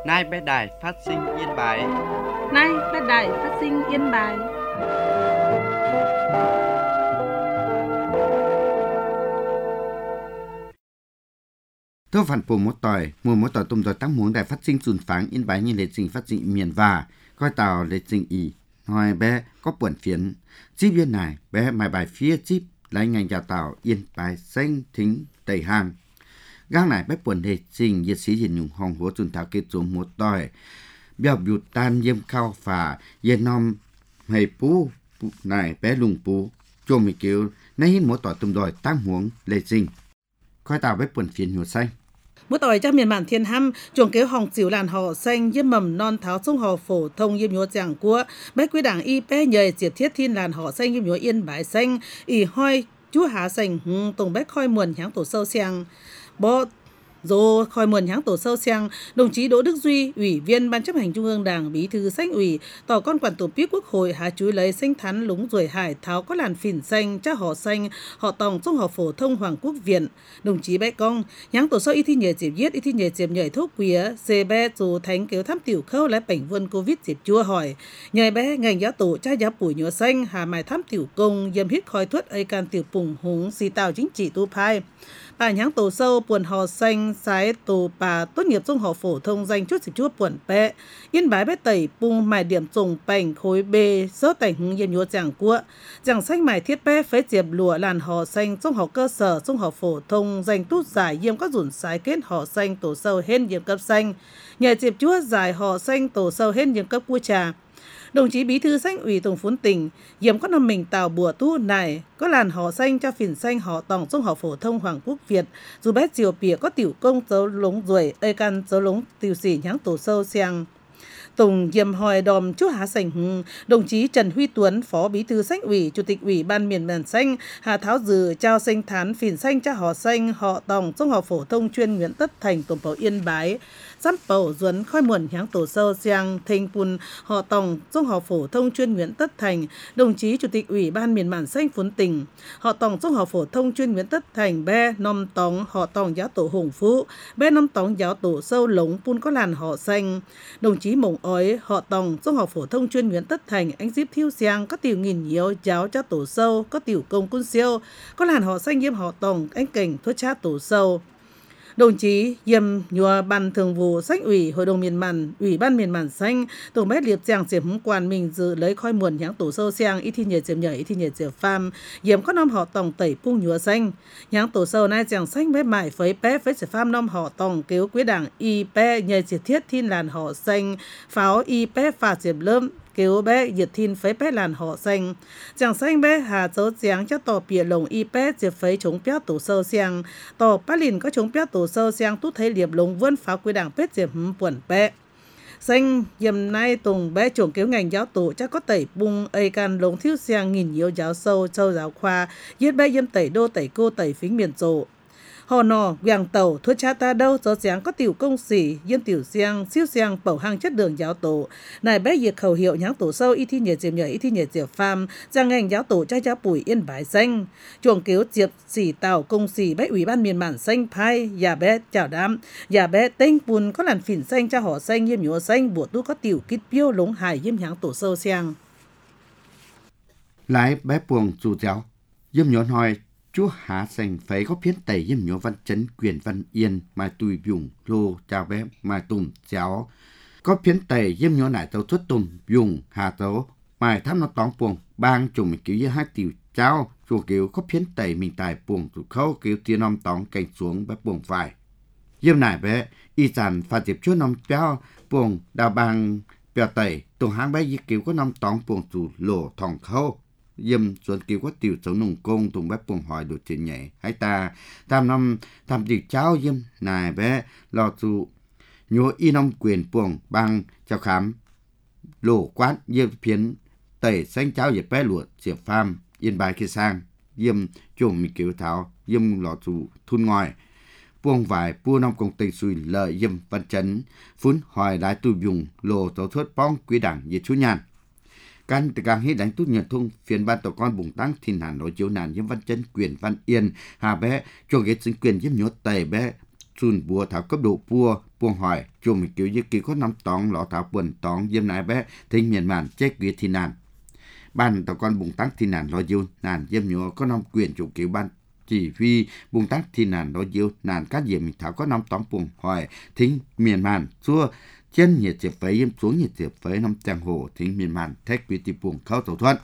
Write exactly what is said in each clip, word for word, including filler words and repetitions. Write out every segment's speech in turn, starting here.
Nay bé đài phát sinh Yên Bái. Nay bé đài phát sinh Yên Bái. Tôi phản phổ một tỏi, mùa một tỏi tùm rồi tăng muốn đài phát sinh dùn pháng Yên Bái như lệ trình phát sinh miền và coi tàu lệ trình ý. Hỏi bé có buồn phiến. Chíp yên này bé mài bài phía chíp lấy ngành chào tàu Yên Bái xanh thính đầy hàng. Gác này bé buồn lệ trình nhiệt sĩ hiện nhung hồng hố dùn thảo kết xuống một tỏi. Béo bụt tan yếm khao phà yên nòm hầy pú này bé lùng pú. Chô mì kêu nay hin một tỏi tùm rồi tăng muốn lệ trình. Coi tàu bé buồn phiến nhột xanh. Mỗi tỏi trong miền bản thiên hăm, chuồng kéo hồng chiều làn họ xanh yếm mầm non tháo trung họ phổ thông yếm nhúa giảng của bé quý đảng y bé nhời diệt thiết thiên làn họ xanh yếm nhúa Yên Bái xanh ỉ hoi chú há xanh hùng tùng bé khoi muồn nháng tổ sâu xiang bó dô khoi muồn nháng tổ sâu xiang. Đồng chí Đỗ Đức Duy, ủy viên ban chấp hành trung ương Đảng, bí thư Xanh ủy, tỏ con quản tổ biết Quốc hội há chuối lấy xanh thắn lúng ruồi hải tháo có làn phỉn xanh cha họ xanh họ tòng trong họ phổ thông Hoàng Quốc Viện. Đồng chí bé công nháng tổ sâu y thi nhờ dịp giết y thi nhờ dịp nhảy thuốc quía xê bé dù thánh kéo thăm tiểu khâu lấy bệnh vươn covid dịp chua hỏi nhờ bé ngành giáo tổ cha giáo bùi nhựa xanh hà mài thăm tiểu công yếm hít khói thuất ấy can tiểu pùng húng xì tàu chính trị tu phai. Bà nháng tổ sâu buồn họ xanh sái tổ bà tốt nghiệp trung học phổ thông danh chút xịt chúa buồn bé Yên Bái bé tẩy bung mài điểm trùng bành khối B sơ tảnh hứng yếm nhúa giảng của giảng xanh mài thiết bé phế diệp lụa làn họ xanh trung học cơ sở trung học phổ thông danh tút giải yếm các rủn sái kết họ xanh tổ sâu hên yếm cấp xanh nhờ diệp chúa giải họ xanh tổ sâu hên yếm cấp cua trà. Đồng chí bí thư Xanh ủy tổng phún tỉnh yếm có năm mình tàu bùa tu này có làn họ xanh cho phỉn xanh họ tòng trung học phổ thông Hoàng Quốc Việt dù bé chiều bìa có tiểu công dấu lống ruồi ơi căn dấu lống tiểu sĩ nháng tổ sâu xiang. Tùng yếm hỏi đòm chú há sành hùng, đồng chí Trần Huy Tuấn, phó bí thư Xanh ủy, chủ tịch ủy ban miền bản xanh, hà tháo dừ trao xanh thán phỉn xanh cho họ xanh họ tòng trung học phổ thông chuyên Nguyễn Tất Thành tổng bảo Yên Bái. Giáp bầu duấn khoi muồn nháng tổ sâu xiang thành pun họ tòng trung học phổ thông chuyên Nguyễn Tất Thành, đồng chí chủ tịch ủy ban miền bản xanh phún tỉnh họ tòng trung học phổ thông chuyên Nguyễn Tất Thành bé nom tòng họ tòng giáo tổ Hùng Phú bé nom tòng giáo tổ sâu lống pun có làn họ xanh. Đồng chí Mộng ói họ tòng trung học phổ thông chuyên Nguyễn Tất Thành anh díp thiêu xiang có tiểu nghìn nhiều giáo cho tổ sâu có tiểu công quân siêu có làn họ xanh yếm họ tòng anh cảnh thuốc cha tổ sâu. Đồng chí yếm nhùa ban thường vụ Xanh ủy hội đồng miền màn ủy ban miền màn xanh tổng bé liệp giảng diệp húng quan mình dự lấy khoi muồn nháng tổ sâu xiang ít thi nhờ diệp nhảy ít thi nhờ diệp pham yếm có năm họ tòng tẩy pung nhùa xanh nháng tổ sâu nay giảng xanh bé mải phấy bé phấy diệp pham năm họ tòng kéo quý đảng y bé nhờ diệp thiết thiên làn họ xanh pháo y bé phạt diệp lâm kéo bé diệp thiên phấy bé làn họ xanh giảng xanh bé hà dấu giảng cho tỏ bìa lồng y bé diệp phấy chống béo tổ sâu xiang tỏ bát lìn có chống béo tổ sâu xiang tút thấy liệp lồng vươn pháo quý đảng bết diệp hấm buồn bé xanh yếm nay tùng bé trưởng kéo ngành giáo tổ chắc có tẩy bung ây can lồng thiếu xiang nghìn nhiều giáo sâu châu giáo khoa giết bé yếm tẩy đô tẩy cô tẩy phính miền rộ họ nò quàng tàu thuốc cha ta đâu gió giáng có tiểu công sĩ yếm tiểu xiang siêu xiang bầu hàng chất đường giáo tổ này bé diệt khẩu hiệu nháng tổ sâu y thi nhiệt diệp nhảy y thi nhiệt diệp pham giang ngành giáo tổ cha cha bùi Yên Bái xanh chuồng kéo diệp xỉ tàu công sĩ bé ủy ban miền bản xanh phai nhà bé chào đám nhà bé tinh bùn có làn phỉn xanh cha họ xanh yếm nhúa xanh bùa tu có tiểu kít piêu lống hải yếm nháng tổ sâu xiang Lái bé buồng dù giáo yếm nhúa hỏi chú há xanh phải có phiến tẩy yếm nhúa văn chấn quyền văn yên mai tùy dùng lô chào bé mai tùm giáo có phiến tẩy yếm nhúa nải tàu thuất tùm dùng hà tàu mai thăm nó tóng buồng bang chùm mình cứu hai tiểu cháu chùa cứu có phiến tẩy mình tài buồng tụ khâu cứu tiên nom tóng cành xuống bé buồng phải yếm nải bé y sản phạt diệp chúa nom béo buồng đào bang bèo tẩy tụ háng bé y cứu có nom tóng buồng tụ lỗ thòng khâu yếm xuân cứu có tiểu cháu nùng công tùng bé buồng hỏi đồ chuyện nhảy hay ta tam năm tam tiểu cháu yếm nải bé lo tụ nhúa y nom quyền buồng bang chào khám lỗ quát yếm phiến tẩy xanh cháu dẹp bé lụa diệp pham Yên Bái kia sang yếm chuồng mình cứu tháo yếm lọ tụ thun ngoài buông vải bua nông công tây xùi lợi yếm văn chấn phun hỏi đái tu dùng lô tàu thuất bong quý đảng về chú nhàn can từ càng hít đánh tút nhật thung phiền ban tổ con bùng tăng thiên hàn nội chiếu nàn yếm văn chấn quyền văn yên hà bé cho ghét chính quyền yếm nhốt tẩy bé chun bùa thảo cấp độ bua buông hỏi chùa mình kiểu như kỳ có năm tón lọ thảo quần tón dâm nái bé thinh miền màn chết quyệt thì nàn ban tàu con bùng tăng thì nàn lo dâu nàn dâm nhựa có năm quyền chủ kiểu ban chỉ vì bùng tăng thì nàn lo dâu nàn các diệm mình thảo có năm tón buông hỏi thinh miền màn xua chân nhiệt diệp phấy dâm xuống nhiệt diệp phấy năm trang hồ thinh miền màn thách quyệt thì buông khâu tổ thuận.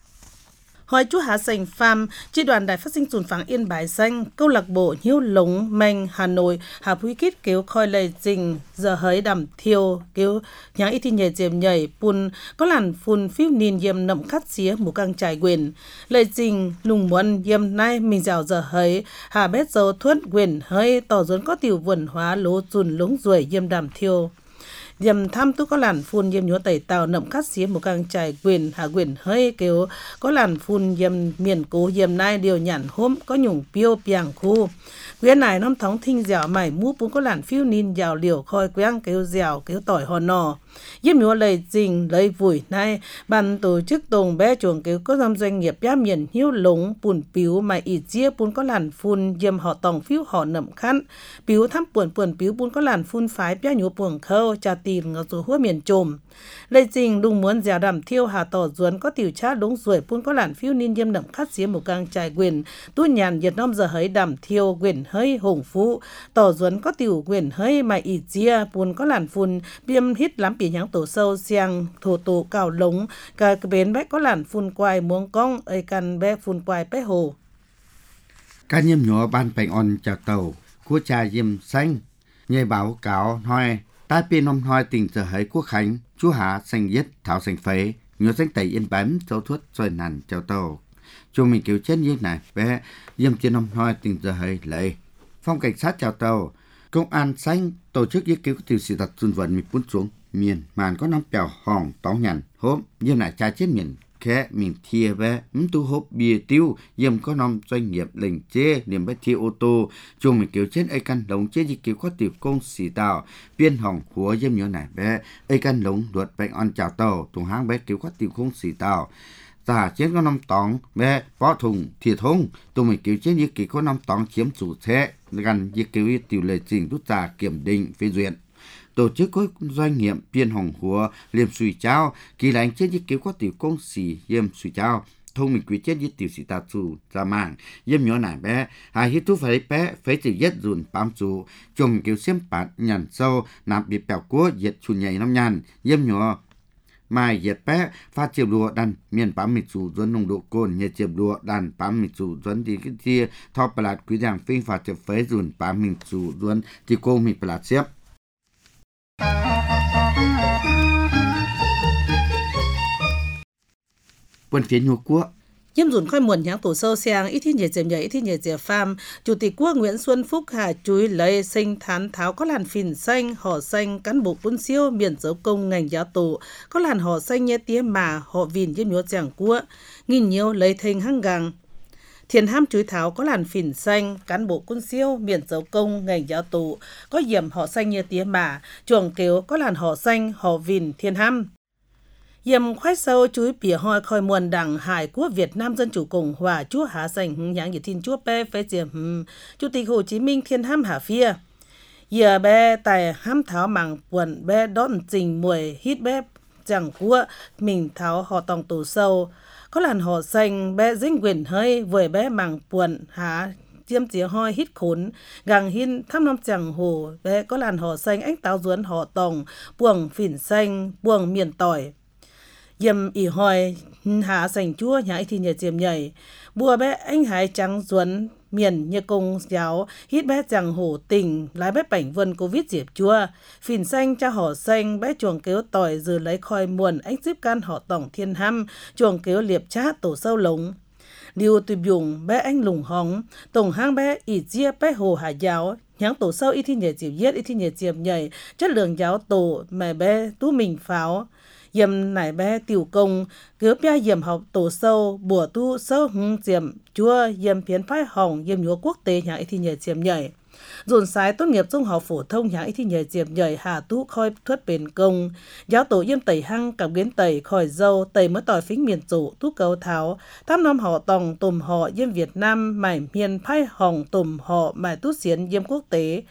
Hỏi chú Hà Sành Pham, chi đoàn Đài Phát sinh Dùn Phẳng Yên Bái Xanh, câu lạc bộ Hiếu Lống, Manh, Hà Nội, Hà Phuy Kít kêu khoi lời trình, giờ hới đầm thiêu, kêu nháng ít thì nhảy dềm nhảy, pun, có làn phun phiêu nín dìm nậm khát xía mù căng trải quyền. Lời trình, lùng muôn dìm nay mình dạo giờ hới, Hà bét dâu thuất quyền hơi, tỏ dốn có tiểu vườn hóa lố dùn lúng ruồi dìm đầm thiêu. Dầm thăm tu có làn phun dêm nhúa tẩy tàu nậm cắt xía một càng trải quyền hạ quyền hơi kêu có làn phun dêm miền cố dêm nai điều nhản hôm có nhung piêu piang khu quyền này năm thống thinh dẻo mày mũ cũng có làn phiêu nín dẻo liều khoi quang kêu dẻo kêu tỏi hòn nò dêm nhúa lời trình lời vùi nay ban tổ chức tùng bé chuồng kêu có dòng doanh nghiệp giá miền hiếu lống bùn piếu mà ít chia bún có làn phun dêm họ tòng phiêu họ nậm khăn piếu thăm buồn buồn piếu bún có làn phun phái bé nhúa buồn khâu cha tìm ngờ rồi hua miền trồm lời trình đùng muốn dẻo đầm thiêu hà tỏ duẩn có tiểu cha đúng ruồi bún có làn phiêu nín dêm nậm khát xía một càng trải quyền tu nhàn nhiệt năm giờ hấy đầm thiêu quyền hơi hùng phú tỏ duẩn có tiểu quyền hơi mà ít chia bún có làn phun biêm hít lắm bị nháng tổ sâu xiang thổ tổ cào lống cả bến bé có làn phun quài muông cong ấy căn bé phun quài bé hồ các nhiêm nhỏ ban bành on chào tàu của cha diêm xanh nhây báo cáo nói tai pin năm hoi tình giờ hấy quốc khánh chú hạ xanh yết thảo xanh phế nhớ xanh tẩy yên bám châu thuất xoay nàn chào tàu chú mình kiểu chết như này bé diêm trên năm hoi tình giờ hấy lấy phong cảnh sát chào tàu công an xanh tổ chức yết cứu tiểu sĩ đặt xuân vận mình bún xuống miền màn có năm bèo hòn tóng nhằn hốp diêm lại cha chết miền khẽ mình thia bé ấm tu hốp bia tiêu diêm có năm doanh nghiệp lệnh chế niềm bé thi ô tô chung mình kiểu chết ấy căn lồng chế gì kiểu có tiểu công xì tàu biên hỏng của diêm nhớ này bé ấy căn lồng luật bệnh on chào tàu thùng hang bé kiểu có tiểu công xì tàu ta chết có năm tóng bé phó thùng thiệt hông tụi mình kiểu chết gì kiểu có năm tóng chiếm chủ thế gần gì kiểu tiểu lệ trình rút ra kiểm định phê duyệt tổ chức có doanh nghiệp biên hồng hùa liêm suy trao kỳ lãnh chết với kiểu có tiểu công xì yêm suy trao thông mình quý chết với tiểu sĩ ta chủ ra mạng yêm nhỏ nải bé hai hít thuốc phải bé phải chỉ yết dùn bám chủ chồng kiểu xiêm bát nhằn sâu nạp bị bèo cua yết chùn nhảy năm nhằn yêm nhỏ mai yết bé pha chiều đùa đàn miền bám mịt chủ dẫn nồng độ cồn nhẹ chiều đùa đàn bám mịt chủ dẫn thì cái chia thọ bạt quý giang phim pha chiều phế dùn bám mịt chủ dẫn thì cô mịt bạt xếp quân phiến Nhô Quốc Diêm dùn khoi muộn nháng tổ sâu xiang ít thiên nhiệt dèm nhảy ít thiên nhiệt dèm pham chủ tịch quốc Nguyễn Xuân Phúc hà chúi lấy sinh thán tháo có làn phìn xanh họ xanh cán bộ quân siêu miền dấu công ngành giáo tổ có làn họ xanh nhé tía mà họ vìn diêm nhúa giảng quốc nghìn nhiều lấy thành hăng gàng thiền ham chúi tháo có làn phìn xanh cán bộ quân siêu miền dấu công ngành giáo tổ có diệm họ xanh nhé tía mà chuồng kéo có làn họ xanh họ vìn thiền ham Yểm khoái sâu chuối bìa hoi khoi muôn đảng Hải quốc Việt Nam Dân Chủ Cộng Hòa chúa Hà Sành hứng nhãng nhiệt thiên chúa bé phê diệm Chủ tịch Hồ Chí Minh thiên ham hà phía. Giờ bé tài ham tháo mảng quần bé đón trình mùi hít bé chẳng của mình tháo họ tòng tổ sâu. Có làn họ xanh bé dính quyền hơi với bé mảng quần há chiếm chĩa hoi hít khốn gàng hin thăm năm chẳng hồ bé có làn họ xanh ánh táo duấn họ tòng buồng phỉn xanh buồng miền tỏi. Dầm ỉ hỏi hạ sành chúa nhảy thì nhảy diệm nhảy bùa bé anh hải trắng duấn miền như công giáo hít bé chẳng hổ tình lái bé bảnh vân covid diệp chúa phìn xanh cha họ xanh bé chuồng kéo tỏi giờ lấy khoi muồn anh giúp can họ tổng thiên hăm chuồng kéo liệp chát tổ sâu lống điều tùy dùng bé anh lùng hóng tổng hang bé ỉ chia bé hồ hải giáo nháng tổ sâu ít thì nhảy diệp yết ít thì nhảy diệp nhảy chất lượng giáo tổ mà bé tú mình pháo Yểm nải bé tiểu công, cứ bia yểm học tổ sâu, bùa tu sâu hứng diệm, chúa yểm phiến phái hồng, yểm nhúa quốc tế nhãn ít thì nhảy diệm nhảy. Dồn sái tốt nghiệp trung học phổ thông nhãn ít thì nhảy diệm nhảy hà tú khoi thuất bền công. Giáo tổ yểm tẩy hăng, cảm biến tẩy khỏi dâu, tẩy mới tỏi phính miền chủ, tú cầu tháo. Tham năm họ tòng tùm họ yểm Việt Nam, mải miền phái hồng tùm họ mải tú xiến yểm quốc tế.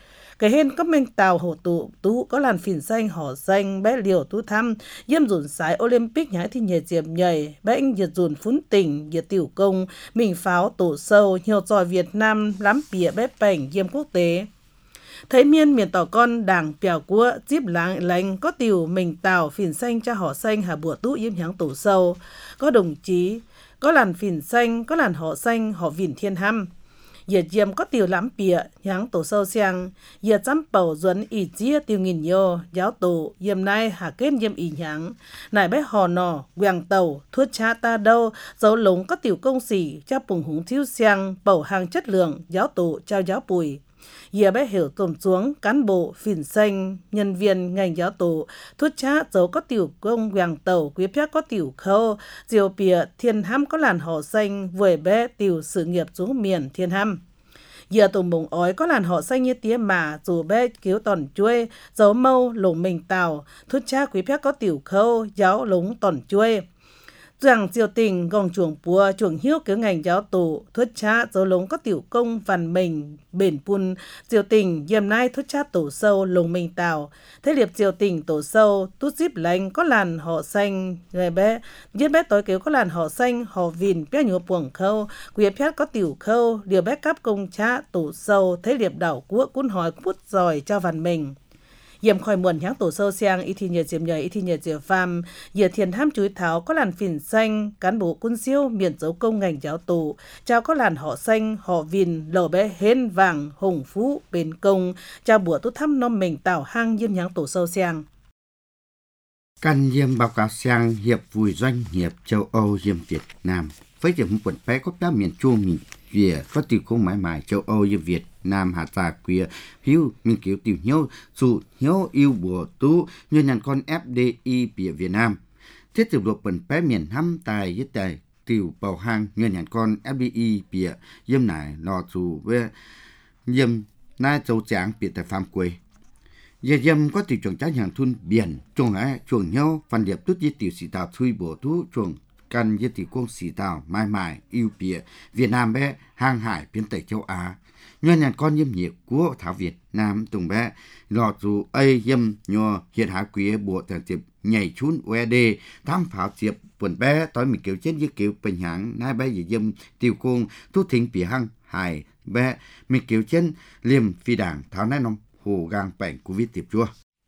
cái hên có mình tàu hồ tụ tú có làn phìn xanh họ xanh bé liều tú thăm yếm dùn sái Olympic nhái thì nhảy diệp nhảy bé anh diệt dùn phún tỉnh diệt tiểu công mình pháo tổ sâu nhiều trò Việt Nam lắm bịa bé bảnh yếm quốc tế. Thấy miên miền tỏ con đảng bèo cua díp láng lành có tiểu mình tàu phìn xanh cho họ xanh hà bùa tú yếm nháng tổ sâu có đồng chí có làn phìn xanh có làn họ xanh họ vìn thiên hăm Yết diệm có tiểu lắm bịa nháng tổ sâu xiang yết chăm bầu duẩn ý chia tiểu nghìn nhô giáo tổ yếm nay hà kết yếm ý nháng nải bé hò nò quàng tàu thuốc cha ta đâu dấu lống có tiểu công sĩ cho bùng húng thiếu xiang bầu hàng chất lượng giáo tổ trao giáo bùi Yê bé hiểu tổm xuống cán bộ, phìn xanh, nhân viên ngành giáo tổ, thuốc chát dấu có tiểu công quàng tàu, quý phép có tiểu khâu, diều bìa thiên hăm có làn họ xanh, vời bé tiểu sự nghiệp xuống miền thiên hăm. Yê tùm bồng ói có làn họ xanh như tía mà, dù bé cứu tòn chuối, dấu mâu lồng mình tàu, thuốc chát quý phép có tiểu khâu, giáo lống tòn chuối. Rằng triều tình gòng chuồng bùa chuồng hiếu kiểu ngành giáo tổ thuất cha dấu lống có tiểu công văn mình bền pun triều tình yếm nay thuất cha tổ sâu lồng mình tàu thế liệp triều tình tổ sâu tút díp lành có làn họ xanh người bé giết bé tối kiểu có làn họ xanh họ vìn bé nhúa buồng khâu quyệt phét có tiểu khâu điều bé cắp công cha tổ sâu thế liệp đảo quốc cún hỏi bút giỏi cho văn mình Yếm khỏi muộn nháng tổ sâu xiang y thi nhiệt diệm nhờ y thi nhiệt diệm phàm yết thiền ham chuối tháo có làn phìn xanh cán bộ quân siêu miền dấu công ngành giáo tổ trao có làn họ xanh họ vìn lầu bé hên vàng hùng phú bền công trao bùa tốt thăm nom mình tạo hang yếm nháng tổ sâu xiang Căn yếm báo cáo xiang hiệp vui doanh nghiệp châu Âu yếm Việt Nam với điểm quận bé có đá miền Trung miền Việt có tiểu công mãi mãi châu Âu yếm Việt Nam hạ giả queer hiếu mình kiểu tiểu hiếu dù hiếu yêu bùa tú như nhận con ép đê i bìa Việt Nam thiết tiểu luật bẩn bé miền hăm tài với tài tiểu bầu hang như nhận con ép đê i bìa yếm nải lò dù với yếm nai châu tráng bìa tại farm quê Yê yếm có tiểu chuẩn trái hàng thun biển chuồng á chuồng hiếu phần điệp tút với tiểu sĩ tàu thui bùa tú chuồng căn với tiểu công sĩ tàu mai mãi yêu bìa Việt Nam bé hàng hải biến tây châu Á Nhân nhận con yếm nhiệt của Thảo Việt Nam tùng bé lọt dù ấy yếm nhò hiện hạ quý bộ tàng tiệp nhảy chún u e đê tham pháo tiệp buồn bé tối mình kiểu chết với kiểu bình hãng nai bé gì yếm tiêu cung thu thính bì hăng hải bé mình kiểu chết liềm phi đảng tháo nai nông hồ gang bệnh Covid tiệp chua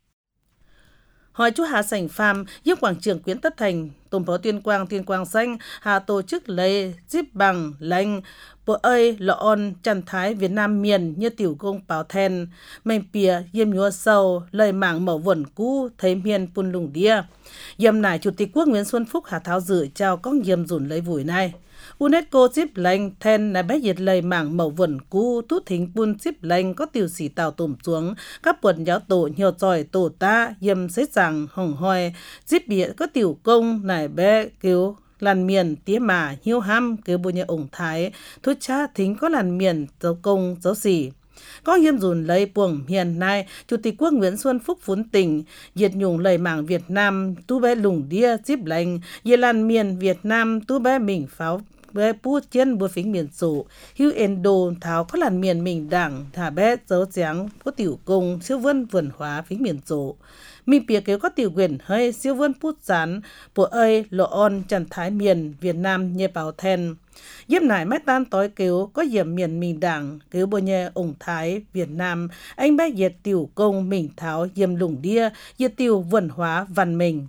hỏi chú Hà Sảnh Phàm giúp quảng trường Quyến Tất Thành tùm phó Tuyên Quang Tuyên Quang Xanh Hà tổ chức lễ díp bằng lành bộ ơi lọ on trần thái Việt Nam miền như tiểu công báo then mình bìa yếm nhúa sâu lời mảng mở vẩn cũ thấy miền pun lùng đia yếm nải Chủ tịch Quốc Nguyễn Xuân Phúc Hà Tháo dự chào con yếm dùn lấy vùi này UNESCO díp lành then là bé diệt lời mảng màu vẩn cũ tút thính pun díp lành có tiểu sĩ tàu tùm xuống các quần giáo tổ nhiều tròi tổ ta yếm xế rằng hồng hoi díp bịa có tiểu công nải bé cứu làn miền tía mà hiếu ham cứu bùa nhà ổng thái thuốc cha thính có làn miền dấu công dấu xỉ có yếm dùn lấy buồng hiền nay Chủ tịch Quốc Nguyễn Xuân Phúc phún tỉnh diệt nhung lời mảng Việt Nam tu bé lùng đia díp lành ye làn miền Việt Nam tu bé mình pháo bé bút chân bùa phính miền sổ hữu endo tháo có làn miền mình đảng thả bé dấu dáng có tiểu công siêu vân vườn hóa phính miền sổ mình bìa kéo có tiểu quyền hơi siêu vân bút rán bộ ơi lộ on trần thái miền Việt Nam nhẹ bảo then yếm nải mét tan tối kéo có diệm miền mình đảng kéo bùa nhẹ ổng thái Việt Nam anh bé diệt tiểu công mình tháo yếm lùng đia diệt tiểu vườn hóa văn mình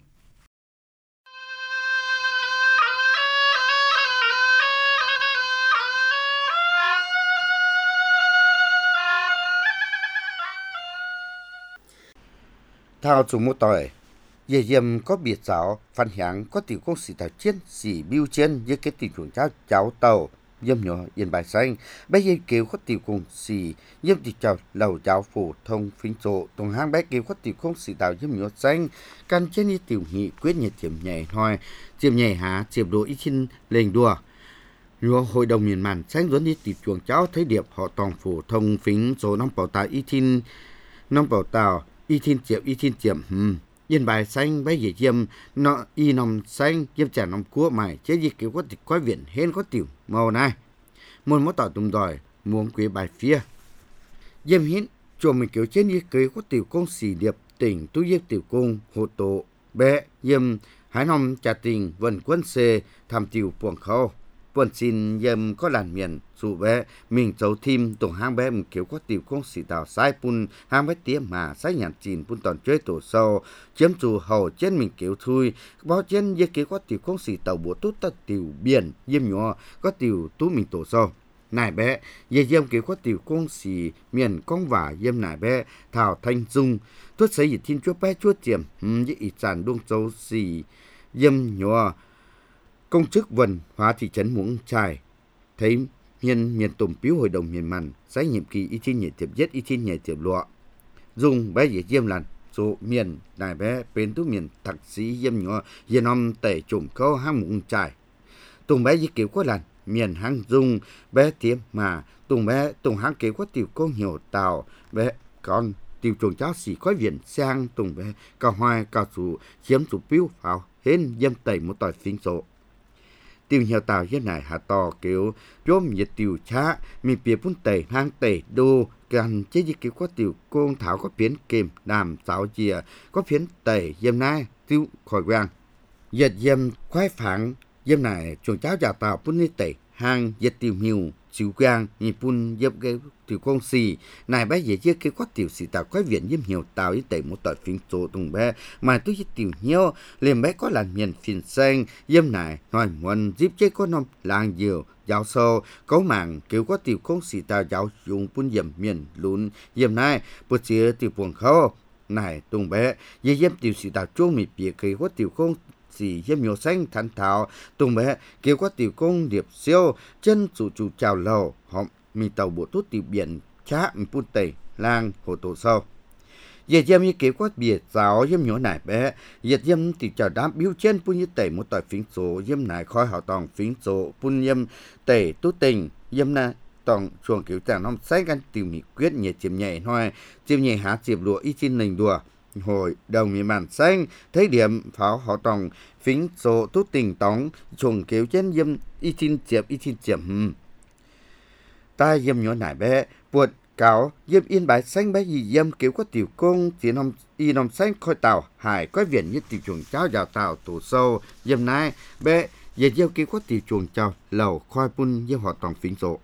Thao chủ mô tỏi, Yê yếm có biệt giáo, phản hãng có tiểu công sĩ thảo chiến, sĩ biêu chiến với cái tình chuẩn cháu cháu tàu, yếm nhỏ yên bài xanh, bé yê kêu có tiểu công sĩ, yếm tiểu cháu lầu cháu phổ thông phinh trộ, tổng hang bé kêu có tiểu công sĩ tàu yếm nhỏ xanh, căn trên như tiểu nghị quyết nhiệt tiệm nhảy thôi, tiệm nhảy há, tiệm đồ ít xin lên đùa. Nhua hội đồng miền màn xanh dẫn đi tiểu chuồng cháu thấy điệp họ toàn phổ thông phinh trộ nông bảo tàu ít xin, nông bảo tàu, y thiên chiệm y thiên chiệm ừm yên bài xanh bé dễ chiêm nó y nòng xanh chiêm trả nòng cua mày chế gì kiểu có thịt quái viện hên có tiểu màu này muốn mất tỏ tùm đòi muốn quý bài phía diêm hít cho mình kiểu trên như kế có tiểu công xỉ điệp tỉnh tu yếp tiểu công hồ tổ bé yêm hái nông trà tình vần quân xê tham tiểu buồng khâu buồn xin yêm có làn miền dù bé mình cháu thêm tổng hang bé mình kiểu có tiểu công xỉ tàu sai pun hang bé tía mà sai nhàn chìn pun toàn chơi tổ sâu chiếm chủ hầu trên mình kiểu thui bao trên yếp kiểu có tiểu công xỉ tàu búa tốt ta tiểu biển yêm nhỏ có tiểu tú mình tổ sâu nải bé ye yêm kiểu có tiểu công xỉ miền công vả yêm nải bé thảo thanh dung tôi thấy gì thiên chúa bé chúa tiềm ừm với ít sản đông châu xỉ yêm nhỏ công chức vần hóa thị trấn Muỗng Chài thấy miền miền tùng piếu hội đồng miền màn sáng nhiệm kỳ y thiên nhẹ tiệp nhất y thiên nhẹ tiệp lọ dùng bé ye yêm làn số miền nải bé bên tu miền thạc sĩ yêm nhỏ yên om tẩy trùng câu hang Muỗng Chài tùng bé ye kiểu có làn miền hang dung bé tiêm mà tùng bé tùng hang kế có tiểu công hiểu tàu bé con tiểu chuồng cháu xỉ có viện sang tùng bé cao hoài cao chủ chiếm chủ piếu pháo hên dâm tẩy một tỏi phím số tiểu nhiều tàu như này hạ tò kiểu chôm nhiệt tiểu chá mi bìa phun tẩy hang tẩy đô gần chế gì kiểu có tiểu công thảo có phiến kềm đàm sáu chìa có phiến tẩy dâm nai tiêu khỏi quang giật dâm khoái phẳng dâm này chuồng cháu già tàu phun đi tẩy hang giật tiểu nhiều chịu quang nhị phun dâm cái tiểu công xì này bé dễ chia cái quát tiểu xì tàu quái viện dâm nhiều tàu đi tẩy một tỏi phim số tùng bé mà tôi giật tiểu nhiều liền bé có làn miền phiền xanh dâm này nói muốn giúp chế có nông làng nhiều giáo sâu cấu mạng kiểu có tiểu công xì tàu giáo dùng phun dâm miền lún dâm này bữa chia tiểu buồn khâu này tùng bé dễ dâm tiểu xì tàu chuông mì bìa cái có tiểu công xì dâm nhiều xanh thắn thảo tùng bé kiểu có tiểu công điệp siêu chân chủ chủ chào lầu họ mình tàu bộ tốt tiểu biển chá mình phun tẩy lang hồ tổ sâu Dệt dâm như kế quát bìa giáo dâm nhỏ nải bé dệt dâm thì chào đám biếu trên phun như tẩy một tỏi phím số dâm nải khói họ tòng phím số phun dâm tẩy tốt tình dâm na tòng chuồng kiểu chàng nông sách gan tìm nghị quyết nhẹ chiếm nhẹ thôi chiếm nhẹ há chiếm lụa y trên nền đùa hồi đầu miền màn xanh thấy điểm pháo họ tòng phím số tốt tình tóng chuồng kiểu trên dâm y trên chiếm y trên chiếm tai dâm nhỏ nải bé buột cáo dâm yên bái xanh bé gì dâm kiểu có tiểu công chỉ nông y nông xanh khôi tàu hải có viện như tiểu chuồng cháo giàu tàu tổ sâu dâm nai bé dệt dâm kiểu có tiểu chuồng cháo lầu khoi pun dâm họ tòng phím số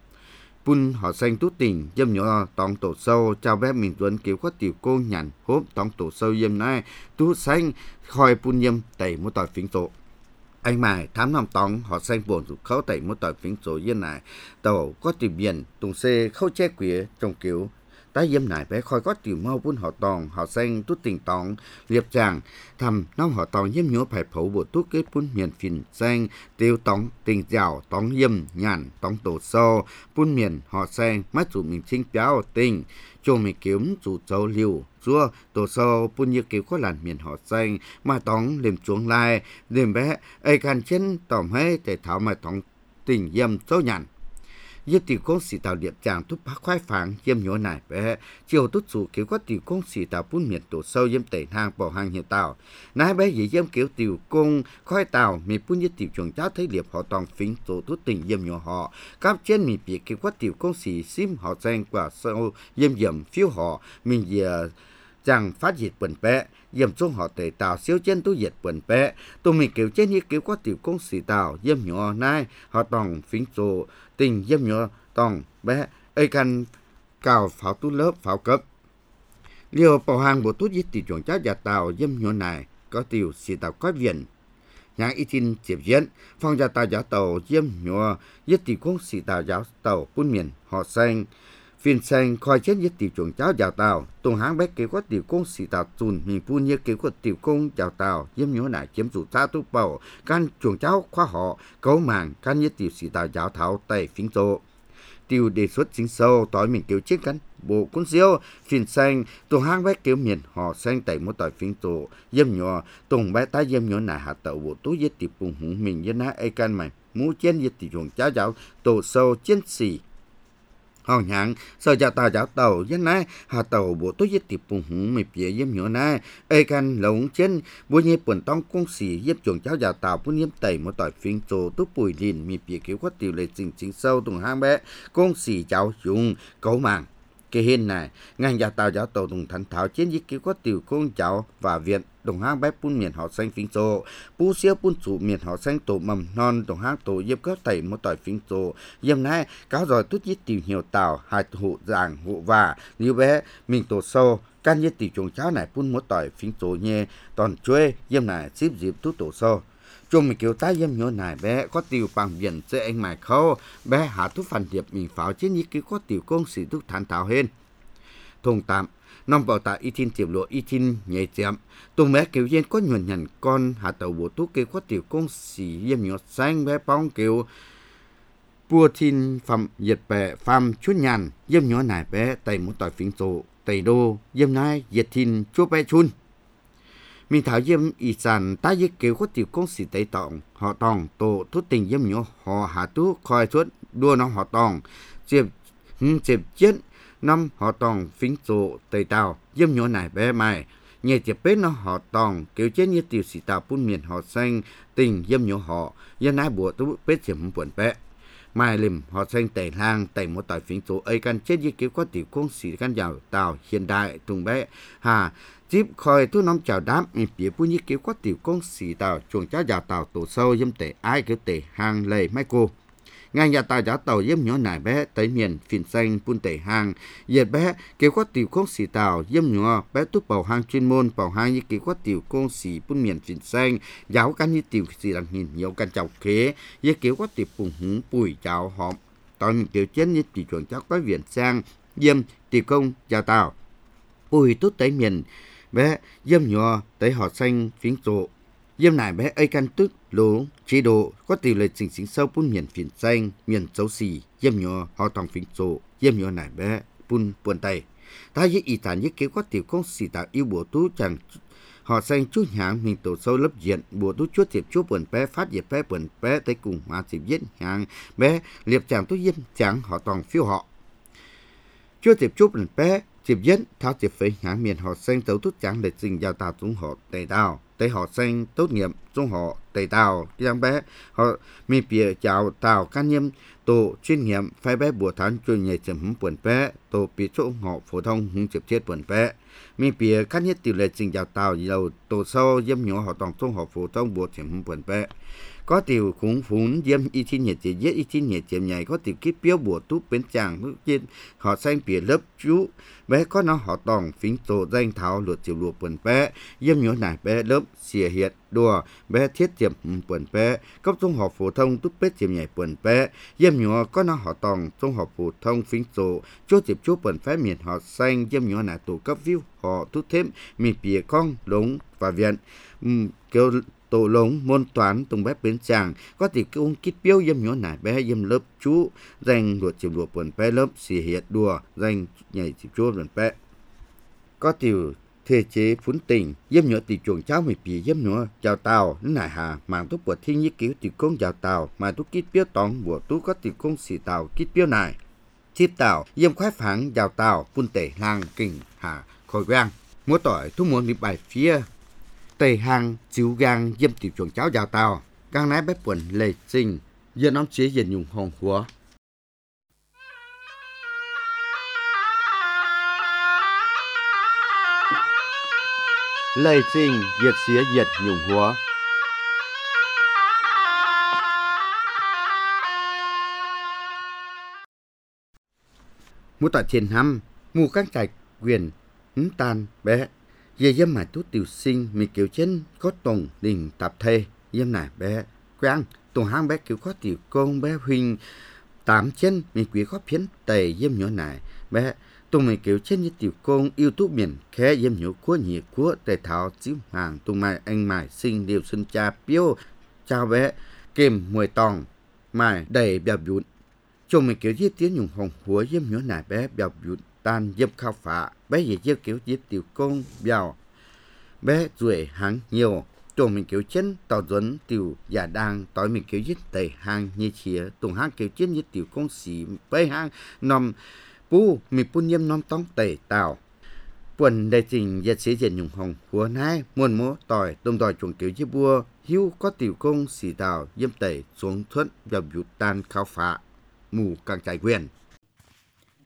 pun họ xanh tốt tình dâm nhỏ tòng tổ sâu chào bé mình tuấn kiểu có tiểu công nhàn hốp tòng tổ sâu dâm nai tú xanh khoi pun dâm tẩy một tỏi phím số anh mài thám năm tòng họ xanh buồn rụt khấu tẩy một tỏi phím số yên này tàu có tiểu biển tùng xe khâu che quỷ trong kiểu tái dâm này bé khoi có tiểu mau pun họ tòng họ xanh tốt tình tòng liệp chàng thầm năm họ tòng dâm nhỏ phải phẫu bộ tốt kết pun miền phìn xanh tiêu tòng tình giàu tòng dâm nhàn tòng tổ sâu pun miền họ xanh mắt chủ mình sinh béo tình cho mình kiếm chủ châu liều chúa tổ sâu pun như kiểu có làn miền họ xanh mà tòng liềm chuông lai liềm bé ai can chân tòng hay để thảo mà tòng tình dâm sâu nhàn như tiểu công sĩ tàu điệp chàng thúc bác khoái phẳng dâm nhỏ nải bé chiều tốt chủ kiểu có tiểu công sĩ tàu pun miền tổ sâu dâm tẩy hang bỏ hang hiệu tàu nái bé gì dâm kiểu tiểu công khoái tàu mi pun như tiểu chuồng cháu thấy liệp họ tòng phím tổ tốt tình dâm nhỏ họ cáp trên mi bị kiểu có tiểu công sĩ sim họ xanh quả sâu dâm dầm phiếu họ mình giờ chẳng phát diệt bẩn bé dâm xuống họ tẩy tàu siêu trên tu diệt bẩn bé tụi mình kiểu trên như kiểu có tiểu công sĩ tàu dâm nhỏ nai họ tòng phím tổ tình dâm nhỏ tòng bé ai can cào pháo tú lớp pháo cấp liều bảo hàng bộ tốt với tiểu chuồng cháu già tàu dâm nhỏ này có tiểu sĩ tàu có viện nhà y tin tiếp diễn phong gia tàu giáo tàu dâm nhỏ với tiểu công sĩ tàu giáo tàu pun miền họ xanh phiên xanh khoi chết với tiểu chuồng cháu già tàu tùng háng bé kêu có tiểu công sĩ tàu tùn mình pun như kêu có tiểu công già tàu dâm nhỏ này chiếm chủ ta tu bầu can chuồng cháu khoa họ cấu màng can như tiểu sĩ tàu giáo thảo tẩy phím số tiểu đề xuất chính sâu tỏi mình kêu chết cắn bộ cuốn siêu phiên xanh tùng hang bé kêu miền họ xanh tẩy một tỏi phím số dâm nhỏ tùng bé tái dâm nhỏ này hạ tàu bộ tú với tiểu bùng hùng mình với ná ai can mày mũ trên với tiểu chuồng cháu giáo tổ sâu chiến sĩ hòn nhãn sợ gia tàu giáo tàu dân này hà tàu bộ tối giết tiệp bùng hùng mịp dễ dâm nhỏ này ai can lồng trên bố nhé bẩn tông công sĩ giết chuồng cháu gia tàu bố nhiễm tẩy một tỏi phiên trồ tốt bùi lìn mịp dễ kiểu có tiểu lệ chính chính sâu tùng hang bé công sĩ cháu dùng cấu mạng Kỳ hình này, ngành giáo tạo giáo tổ đồng thành thảo chiến dịch cứu có tiểu công cháu và viện đồng hang bếp bún miền họ xanh phím rộ, bú siêu bún chủ miền họ xanh tổ mầm non đồng hang tổ dịp có tẩy một tỏi phím rộ. Dìm nay, cáo rồi tốt nhất tiểu nhiều tàu, hai hộ giảng hộ và, như bé, mình tổ sâu, can nhất tiểu chuồng cháu này bún một tỏi phím rộ nhé, toàn chuê, dìm này xếp dịp tốt tổ sâu. Chúng mình kêu tái dâm nhớ này bé có tiểu bằng viện sẽ anh mài khâu bé hạ thuốc phản điệp mình pháo chiến như có tiểu công sĩ thuốc thản thảo hơn thùng tạm năm bảo tại y tin tiểu lộ y tin nhảy chém tùng bé kêu yên có nhuận nhận con hạ tàu bộ thuốc kêu có tiểu công sĩ dâm nhớ xanh bé bóng kêu bùa tin phẩm nhiệt bè phàm chút nhàn dâm nhớ này bé tay một tỏi phím rộ tay đô dâm nai nhiệt tin chúa bé chun mình thảo dâm ý sản ta dứt kêu có tiểu công sĩ tây tòng họ tòng tổ thúc tình dâm nhớ họ hạ tú coi suốt đua nó họ tòng chịp chịp chết năm họ tòng phím rộ tây tàu dâm nhớ này bé mày nhẹ chịp bếp nó họ tòng kêu chết như tiểu sĩ tàu bún miền họ xanh tình dâm nhớ họ dân ai bùa tú bếp chịp buồn bé mai lìm họ xanh tẩy lang tẩy một tỏi phím rộ ấy căn chết như kêu có tiểu công sĩ căn giàu tàu hiện đại tùng bé hà tiếp khơi tôi nắm chào đám mình phía bún như kêu có tiểu công sĩ tàu chuồng cháu giàu tàu tổ sâu dâm tệ ai kêu tệ hàng lầy mai cô ngành nhà tàu giáo tàu dâm nhỏ nải bé tới miền phìn xanh bún tệ hàng dệt bé kêu có tiểu công sĩ tàu dâm nhỏ bé túc bảo hàng chuyên môn bảo hàng như kêu có tiểu công sĩ bún miền phìn xanh giáo căn như tiểu sĩ đằng nhìn nhiều căn chào khế như kêu có tiểu bùng húng bùi chào họm tàu mình kêu chết như tiểu chuồng cháu có viện sang dâm tiểu công giáo tàu bùi tốt tới miền bé dâm nhỏ tới họ xanh phím rộ dâm này bé ấy căn tức lố chế độ có tỷ lệ chính chính sâu bún miền phím xanh miền xấu xì dâm nhỏ họ tòng phím rộ dâm nhỏ này bé bún buồn tay ta với ý tản với kế có tiểu công sĩ tạo yêu bùa tú chẳng họ xanh chút hàng mình tổ sâu lớp diện bùa tú chút tiệp chút buồn bé phát diệt bé buồn bé tới cùng mà dịp giết hàng bé liệp chàng tú dâm chẳng họ tòng phiêu họ chút tiệp chút buồn bé dịp dân tháo dịp phế hãng miền họ xanh tấu tốt chẳng để trình giao tàu xuống họ tây tàu tây họ xanh tốt nghiệp xuống họ tây tàu giang bé họ mi bìa chào tàu can nhiêm tổ chuyên nghiệm phái bé bùa thán chuyên nhảy chấm hứng buồn bé tổ bị chỗ họ phổ thông hứng chụp chết buồn bé mi bìa can nhất tỷ lệ trình giao tàu dầu tổ sâu dâm nhỏ họ toàn xuống họ phổ thông bùa chấm hứng buồn bé có tiểu khủng phún dâm y thi nhiệt chỉ giết y thi nhiệt chém nhảy có tiểu kíp biếu bùa túp bên chàng nước trên họ xanh bìa lớp chú bé có nó họ tòng phím tổ danh tháo luật chiều lụa buồn bé dâm nhỏ nải bé lớp xìa hiện đùa bé thiết chém buồn bé cấp trung học phổ thông túp bết chém nhảy buồn bé dâm nhỏ có nó họ tòng trung học phổ thông phím tổ chốt chụp chú buồn phép miền họ xanh dâm nhỏ nải tổ cấp view họ tút thêm mi bìa con lống và viện um, kêu tổ lống môn toán tung bếp bến chàng có thể công kít biếu dâm nhỏ nải bé dâm lớp chú danh luật chiều lụa buồn bé lớp xì hiện đùa danh nhảy chịu chúa buồn bé có tiểu thể chế phún tình dâm nhỏ tỷ chuồng cháu mày bì dâm nhỏ chào tàu nải hà màng tốt bùa thiên như cứu tiểu công chào tàu mà tốt kít biếu tòng bùa tú có tiểu công xì tàu kít biếu này chip tàu dâm khoái phẳng chào tàu phun tể lang kinh hà khôi quang múa tỏi thu muốn bị bài phía tây hàng chiếu gang dâm tiểu chuồng cháu giàu tàu gang nái bếp quần lệ sinh dân ông chế dân dùng hồng húa lệ sinh diệt xía diệt nhung húa múa tỏi thiên hăm mù các trạch quyền hứng tan bé về dâm mải tú tiểu sinh mình kiểu chân có tùng đình tập thê dâm nải bé quang tùng hang bé kiểu có tiểu công bé huynh tám chân mình quý có phiến tề dâm nhỏ nải bé tùng mình kiểu chân như tiểu công yêu tú miền khé dâm nhỏ của nhị của tề thảo chiếu hàng tùng mày anh mải sinh điều sinh cha piêu chào bé kìm mùi tòng mải đầy bèo bụn chồng mình kiểu giết tiếng nhung hồng húa dâm nhỏ nải bé bèo bụn tan dâm khao phá bé về gieo kiểu giết tiểu công bèo bé ruồi hàng nhiều chồng mình kiểu chân tàu dẫn tiểu giả đang tối mình kiểu giết tẩy hàng như chia tùng hàng kiểu chân như tiểu công sĩ bé hàng nằm pu mình pun nhâm nom tông tẩy tàu quần đại trình giết sĩ diện nhung hồng húa nái muôn mố tỏi tôm tỏi chuồng kiểu giết bua hưu có tiểu công sĩ tàu dâm tẩy xuống thuận bèo bụt tan khao phá mù càng chạy quyền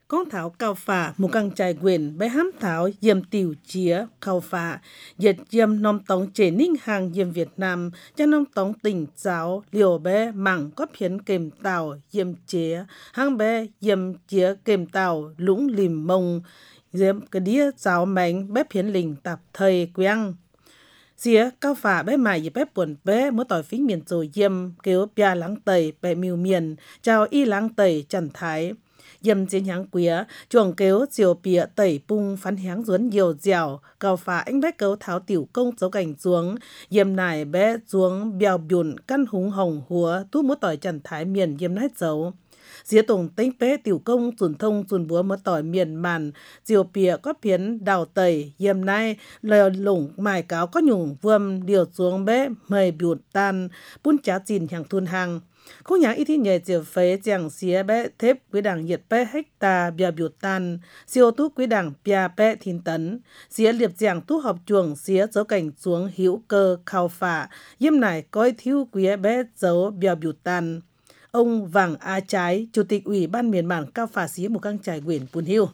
con thảo cao phà một căn trải quyền bé hám thảo diêm tiểu chía cao phà diệt diêm nông tống chế ninh hàng diêm Việt Nam cho nông tống tỉnh giáo liều bé mảng có phiến kềm tàu diêm chế hàng bé diêm chía kềm tàu lũng lìm mông diêm cái đĩa giáo mảnh bé phiến lình tạp thầy quang xía cao phà bé mày gì bé buồn bé mới tỏi phí miền rồi diêm kêu bia lắng tẩy bé miêu miền chào y lắng tẩy trần thái diêm chiến háng quía chuồng kêu chiều bịa tẩy bung phán háng ruốn nhiều dẻo cao phà anh bé cấu tháo tiểu công dấu cảnh xuống diêm nải bé xuống bèo bùn căn húng hồng húa tú mới tỏi trần thái miền diêm nát dấu dĩa tùng tính bé tiểu công dùn thông dùn búa mới tỏi miền màn diều bìa có phiến đào tẩy diêm nai lờ lủng mài cáo có nhung vuông điều xuống bé mời bụt tan bún cháo chìn hàng thun hàng khu nhà ít thi nhẹ diều phế chẳng xía bé thép quý đảng nhiệt bé hecta bìa bụt tan siêu tú quý đảng bìa bé thiên tấn xía liệp giảng tú học chuồng xía dấu cảnh xuống hữu cơ khao phả diêm này coi thiếu quý bé dấu bìa bụt tan. Ông Vàng A Trái, Chủ tịch Ủy ban miền Màn Cao Phà xía một căn trải quyển Pun Hiu.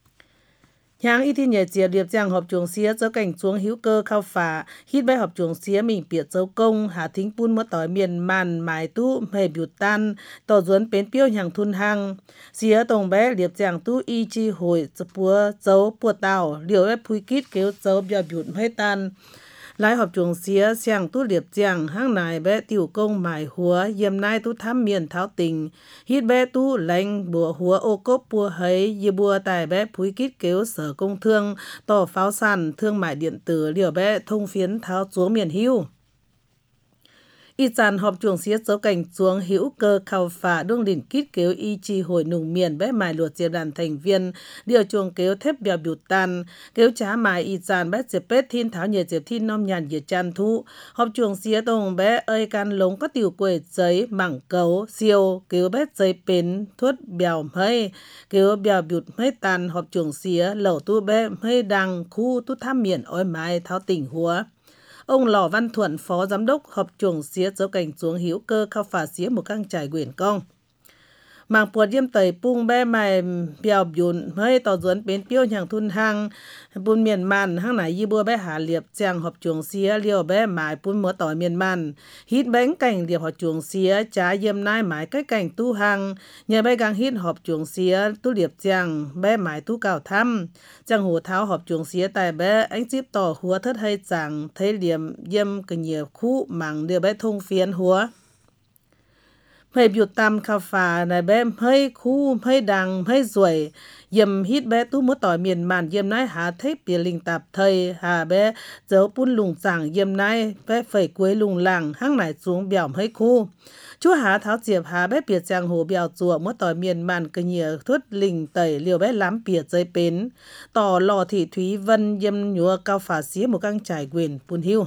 Nhang y thi nhẹ chia điệp giang họp chuồng xía dấu cảnh xuống hữu cơ khao phà, hít bé họp chuồng xía mình biệt dấu công, hạ thính pun mất tỏi miền màn mài tú mề biểu tan, tỏ duấn bến piêu nhàng thun hang. Xía tổng bé điệp giang tú y chi hồi búa dấu bùa tàu, liều bé phui kít kéo dấu bia biểu hơi tan. Lái họp chuồng xía sang tú liệp giang hang nài bé tiểu công mài húa yếm nai tú thăm miền tháo tình hít bé tú lành bùa húa ô cốp bùa hấy yê bùa tài bé phui kít kéo sở công thương tỏ pháo sàn thương mại điện tử liều bé thông phiến tháo xuống miền hưu. Y chàn họp chuồng xía dấu cảnh xuống hữu cơ khao phà đương đỉnh kít kéo y chi hồi nùng miền bé mài luộc diệp đàn thành viên điều chuồng kéo thép bèo biểu tan kéo trá mài y chàn bé diệp bết thiên tháo nhiệt diệp thiên nom nhàn diệp chan thu họp chuồng xía tông bé ơi can lống có tiểu quầy giấy mảng cấu siêu kéo bé giấy pến thuất bèo mây kéo bèo biểu mây tan họp chuồng xía lẩu tu bé mây đằng khu tu tham miền oi mái tháo tỉnh húa. Ông Lò Văn Thuận, Phó Giám đốc họp chuồng xía dấu cảnh xuống hữu cơ khao phà xía một căn trải quyển công. Màng buộc diêm tẩy pung bé mài bèo bùn hơi tỏ duấn bến piêu nhàng thun hang bùn miền màn hang nải y bua bé hạ liệp chàng họp chuồng xía liều bé mài bùn múa tỏi miền màn hít bánh cảnh liệp họp chuồng xía trái diêm nai mái cách cảnh tu hang nhờ bé gang hít họp chuồng xía tu liệp chàng bé mái tu cào thăm chàng hồ tháo họp chuồng xía tài bé ánh chip tỏ húa thất hay chàng thấy liềm diêm cờ nhiều khu màng liều bé thông phiến húa. Hơi biểu tam khao phà này bé hơi khu hơi đằng hơi ruồi yếm hít bé tú múa tỏi miền màn yếm nái hạ thép bìa linh tạp thầy hà bé dấu pun lùng sảng yếm nái bé phẩy cuối lùng làng hang nải xuống bèo hơi khu chúa hạ tháo diệp hà bé bìa giang hồ bèo chùa múa tỏi miền màn cơ nhìa thuất linh tẩy liều bé lắm bìa dây pến tỏ lò thị thúy vân yếm nhúa cao phà xía một căn trải quyền Pun Hiu.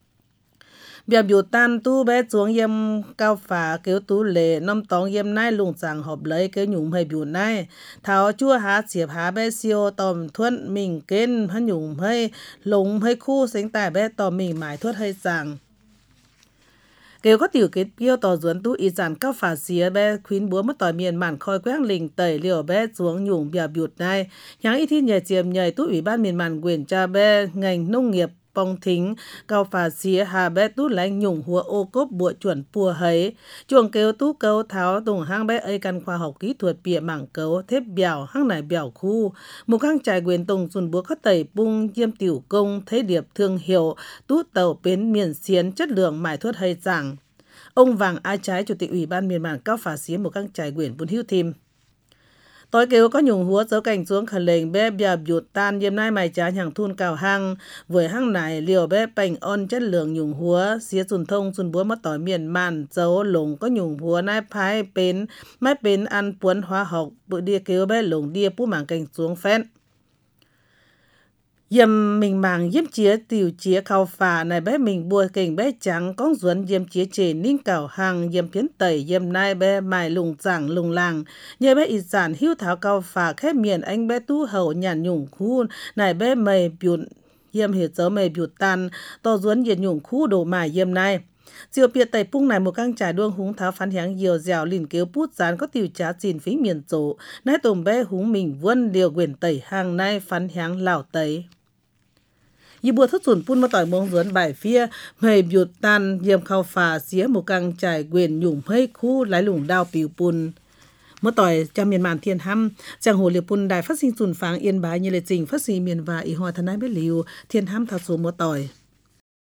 Bèo biểu tan tu bé xuống yếm cao phà kéo tú lệ nông tóng yếm nai lùng sàng họp lấy kéo nhung hơi biểu nai tháo chua há xiệp há bé siêu tòm thuận mình kên há nhung hơi lùng hơi khu sánh tài bé tòm mình mải thuất hơi sàng kéo có tiểu kết piêu tỏ duấn tú y giản cao phà xía bé khuyến búa mất tỏi miền màn khoi quét lình tẩy liều bé xuống nhung bèo biểu nai nháng y thi nhảy chiềm nhảy tú ủy ban miền màn quyền cha bé ngành nông nghiệp bong thính cao phà xía hà bé tú lánh nhung hùa ô cốp bụa chuẩn pùa hấy chuồng kêu tú cấu tháo tùng hang bé ấy căn khoa học kỹ thuật bịa mảng cấu thép bèo hang nải bèo khu một hang trải quyền tùng dùn búa khất tẩy bung diêm tiểu công thế điệp thương hiệu tú tàu bến miền xiến chất lượng mải thuất hay giảng. Ông Vàng A Trái, Chủ tịch Ủy ban miền Màn Cao Phà xía một căn trải quyển Pun Hiu thêm. Tối kêu có nhung húa dấu cảnh xuống khẩn lệnh bé bìa bụt tan yếm nai mài trá nhàng thun cào hang với hang nải liều bé bành on chất lượng nhung húa xía dùn thông dùn búa mất tỏi miền màn dấu lùng có nhung húa nai phái bến mái bến ăn puốn hóa học bự đia kêu bé lùng đia pú mảng cảnh xuống phén. Yếm mình màng yếm chía tiểu chía khao phà này bé mình bùa kênh bé trắng con duẩn yếm chía chê ninh cào hàng yếm phiến tẩy yếm nai bé mài lùng giảng lùng làng nhờ bé y sản hữu tháo cao phà khép miền anh bé tu hậu nhàn nhung khu này bé mày bụn yếm hiệt dấu mày bụt tan to duẩn yếm nhung khu đồ mài yếm nai chiều biệt tây pung này một căng trải đuông húng tháo phán hiáng nhiều dẻo lìn kêu bút dán có tiêu trá chìn phí miền chỗ nái tôm bé húng mình vươn điều quyền tẩy hàng nay phán hiáng lào tây y bùa thất chuẩn pun mà tỏi mông vớn bài phía mày biểu tan yếm khao phà xía một căng trải quyền nhủng hơi khu lái lủng đao piu punมื่อต่อยจำเมียนมานเทียนห้ำจังโหเลียปุ่นได้ฟัดซิงสุนฟางเอียนบายเยเลจิงฟัดซีเมียนวาอีหอทนายเบลิวเทียนห้ำทัดสูมื่อต่อย